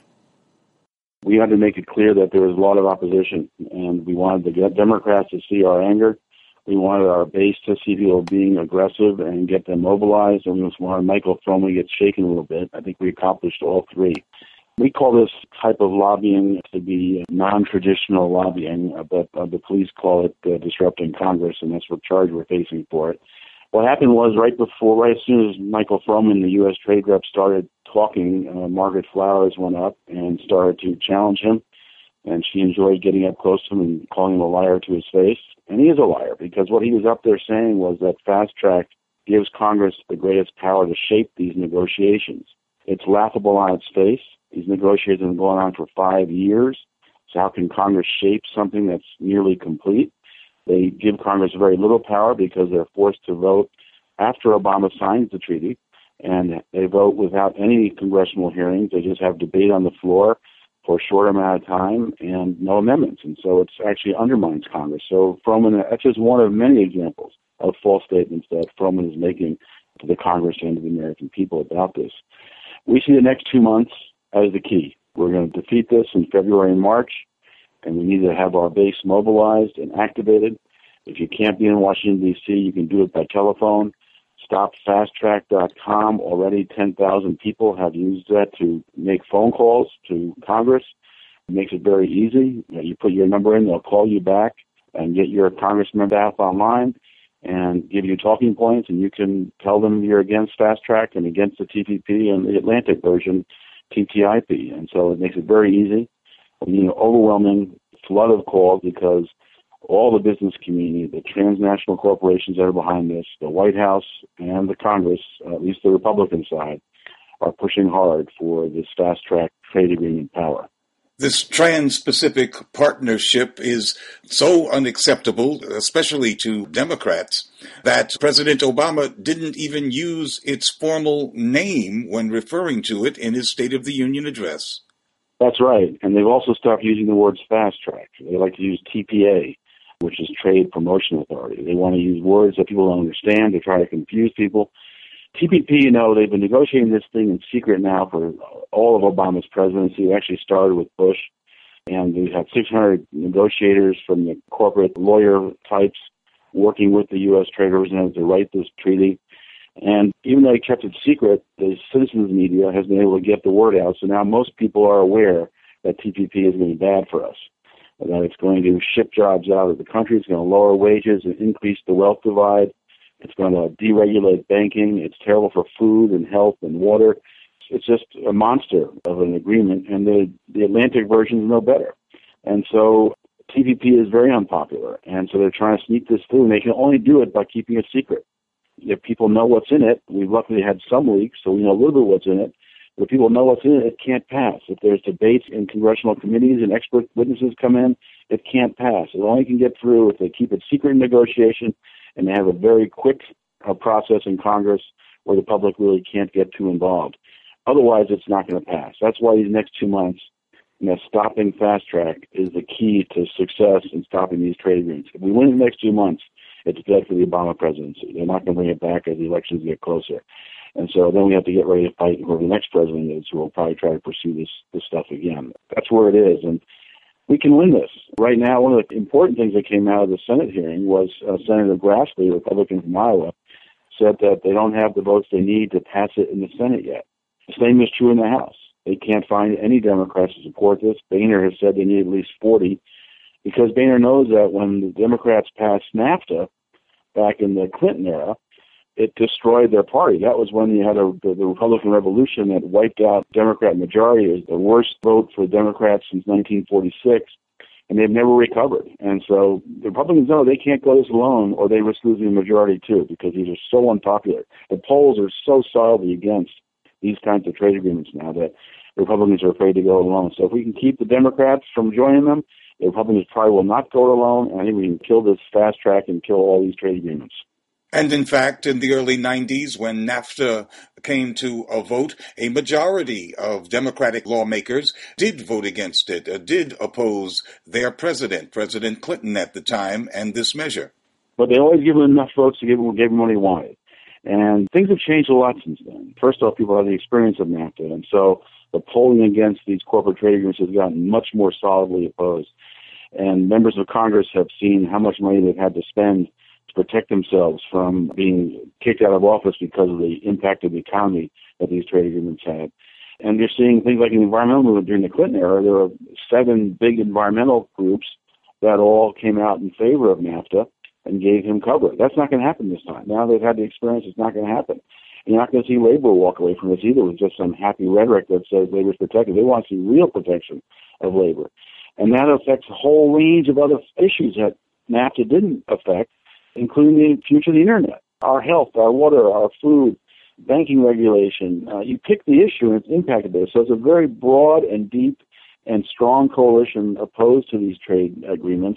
We had to make it clear that there was a lot of opposition, and we wanted the Democrats to see our anger. We wanted our base to see people being aggressive and get them mobilized, and we just wanted Michael Froman to get shaken a little bit. I think we accomplished all 3. We call this type of lobbying to be non-traditional lobbying, but the police call it disrupting Congress, and that's what charge we're facing for it. What happened was right as soon as Michael Froman, the U.S. trade rep, started talking, Margaret Flowers went up and started to challenge him, and she enjoyed getting up close to him and calling him a liar to his face. And he is a liar, because what he was up there saying was that fast track gives Congress the greatest power to shape these negotiations. It's laughable on its face. These negotiations have been going on for 5 years. So how can Congress shape something that's nearly complete? They give Congress very little power because they're forced to vote after Obama signs the treaty, and they vote without any congressional hearings. They just have debate on the floor for a short amount of time and no amendments. And so it actually undermines Congress. So Froman, that's just one of many examples of false statements that Froman is making to the Congress and to the American people about this. We see the next 2 months as the key. We're going to defeat this in February and March, and we need to have our base mobilized and activated. If you can't be in Washington, D.C., you can do it by telephone. StopFastTrack.com. Already 10,000 people have used that to make phone calls to Congress. It makes it very easy. You put your number in, they'll call you back and get your congressman back online and give you talking points, and you can tell them you're against Fast Track and against the TPP and the Atlantic version, TTIP. And so it makes it very easy. We need an overwhelming flood of calls because all the business community, the transnational corporations that are behind this, the White House and the Congress, at least the Republican side, are pushing hard for this fast-track trade agreement power. This Trans-Pacific Partnership is so unacceptable, especially to Democrats, that President Obama didn't even use its formal name when referring to it in his State of the Union address. That's right. And they've also stopped using the words fast track. They like to use TPA, which is Trade Promotion Authority. They want to use words that people don't understand. They try to confuse people. TPP, they've been negotiating this thing in secret now for all of Obama's presidency. It actually started with Bush. And we have 600 negotiators from the corporate lawyer types working with the U.S. Trade Representative to write this treaty. And even though he kept it secret, the citizens media has been able to get the word out. So now most people are aware that TPP is going to be bad for us, that it's going to ship jobs out of the country, it's going to lower wages and increase the wealth divide, it's going to deregulate banking, it's terrible for food and health and water. It's just a monster of an agreement, and the Atlantic version is no better. And so TPP is very unpopular, and so they're trying to sneak this through, and they can only do it by keeping it secret. If people know what's in it, we've luckily had some leaks, so we know a little bit what's in it. But if people know what's in it, it can't pass. If there's debates in congressional committees and expert witnesses come in, it can't pass. It only can get through if they keep it secret in negotiation and they have a very quick process in Congress where the public really can't get too involved. Otherwise, it's not going to pass. That's why these next 2 months, stopping Fast Track is the key to success in stopping these trade agreements. If we win the next 2 months, it's dead for the Obama presidency. They're not going to bring it back as the elections get closer. And so then we have to get ready to fight whoever the next president is, who will probably try to pursue this stuff again. That's where it is. And we can win this. Right now, one of the important things that came out of the Senate hearing was Senator Grassley, a Republican from Iowa, said that they don't have the votes they need to pass it in the Senate yet. The same is true in the House. They can't find any Democrats to support this. Boehner has said they need at least 40, because Boehner knows that when the Democrats passed NAFTA back in the Clinton era, it destroyed their party. That was when you had the Republican Revolution that wiped out Democrat majority. It was the worst vote for Democrats since 1946, and they've never recovered. And so the Republicans know they can't go this alone, or they risk losing the majority too, because these are so unpopular. The polls are so solidly against these kinds of trade agreements now that the Republicans are afraid to go alone. So if we can keep the Democrats from joining them, the Republicans probably will not go alone, and I think we can kill this fast track and kill all these trade agreements. And in fact, in the early 90s, when NAFTA came to a vote, a majority of Democratic lawmakers did vote against it, did oppose their president, President Clinton at the time, and this measure. But they always give him enough votes to give him what he wanted. And things have changed a lot since then. First off, people have the experience of NAFTA, and so the polling against these corporate trade agreements has gotten much more solidly opposed. And members of Congress have seen how much money they've had to spend to protect themselves from being kicked out of office because of the impact of the economy that these trade agreements had. And you're seeing things like in the environmental movement during the Clinton era. There were 7 big environmental groups that all came out in favor of NAFTA and gave him cover. That's not going to happen this time. Now they've had the experience, it's not going to happen. And you're not going to see labor walk away from this either with just some happy rhetoric that says labor's protected. They want to see real protection of labor. And that affects a whole range of other issues that NAFTA didn't affect, including the future of the Internet, our health, our water, our food, banking regulation. You pick the issue and it's impacted there. So it's a very broad and deep and strong coalition opposed to these trade agreements.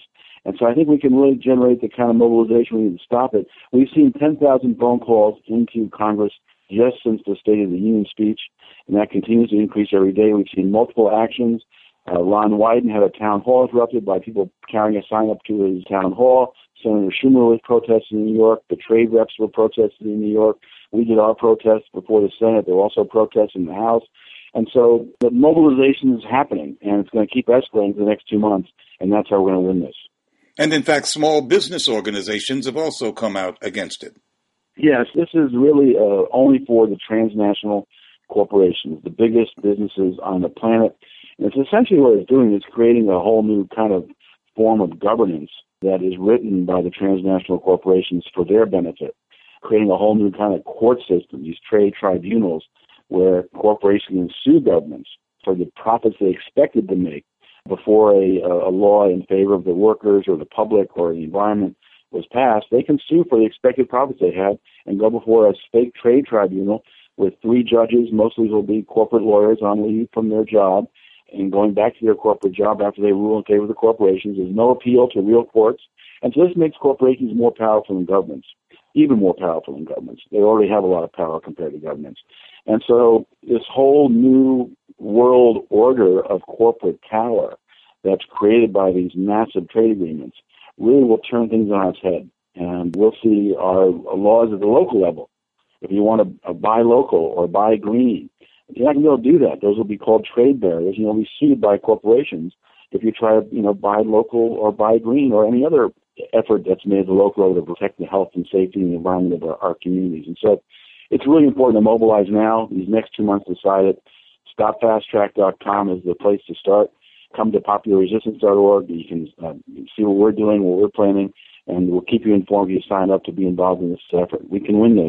And so I think we can really generate the kind of mobilization we need to stop it. We've seen 10,000 phone calls into Congress just since the State of the Union speech, and that continues to increase every day. We've seen multiple actions. Ron Wyden had a town hall interrupted by people carrying a sign up to his town hall. Senator Schumer was protesting in New York. The trade reps were protesting in New York. We did our protests before the Senate. There were also protests in the House. And so the mobilization is happening, and it's going to keep escalating for the next 2 months, and that's how we're going to win this. And in fact, small business organizations have also come out against it. Yes, this is really only for the transnational corporations, the biggest businesses on the planet. And it's essentially what it's doing is creating a whole new kind of form of governance that is written by the transnational corporations for their benefit, creating a whole new kind of court system, these trade tribunals where corporations can sue governments for the profits they expected to make before a law in favor of the workers or the public or the environment was passed. They can sue for the expected profits they had and go before a fake trade tribunal with 3 judges. Most of these will be corporate lawyers on leave from their job and going back to their corporate job after they rule in favor of the corporations. There's no appeal to real courts. And so this makes corporations more powerful than governments, even more powerful than governments. They already have a lot of power compared to governments. And so this whole new world order of corporate power that's created by these massive trade agreements really will turn things on its head. And we'll see our laws at the local level. If you want to buy local or buy green, you're not going to be able to do that. Those will be called trade barriers, and you'll be sued by corporations if you try to, buy local or buy green or any other effort that's made at the local level to protect the health and safety and the environment of our communities. And so it's really important to mobilize now. These next 2 months decide it. StopFastTrack.com is the place to start. Come to PopularResistance.org. You can see what we're doing, what we're planning, and we'll keep you informed if you sign up to be involved in this effort. We can win this.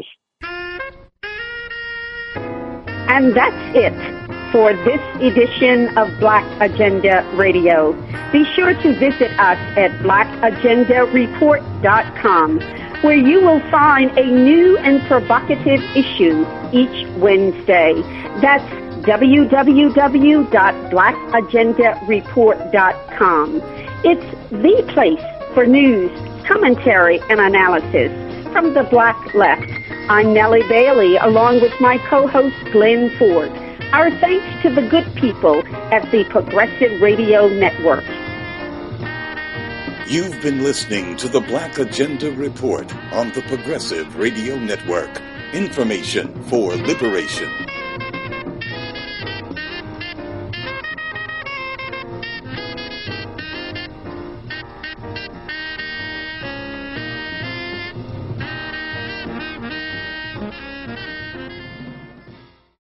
And that's it for this edition of Black Agenda Radio. Be sure to visit us at blackagendareport.com, where you will find a new and provocative issue each Wednesday. That's www.blackagendareport.com. It's the place for news, commentary, and analysis from the Black Left. I'm Nellie Bailey, along with my co-host Glenn Ford. Our thanks to the good people at the Progressive Radio Network. You've been listening to the Black Agenda Report on the Progressive Radio Network. Information for liberation.